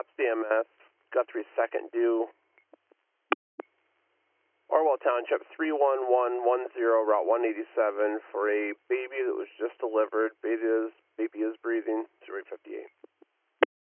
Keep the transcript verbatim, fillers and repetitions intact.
Ops D M S, Guthrie second due, Orwell Township three one one one zero, Route one eighty-seven for a baby that was just delivered. Baby is, baby is breathing, zero eight fifty-eight.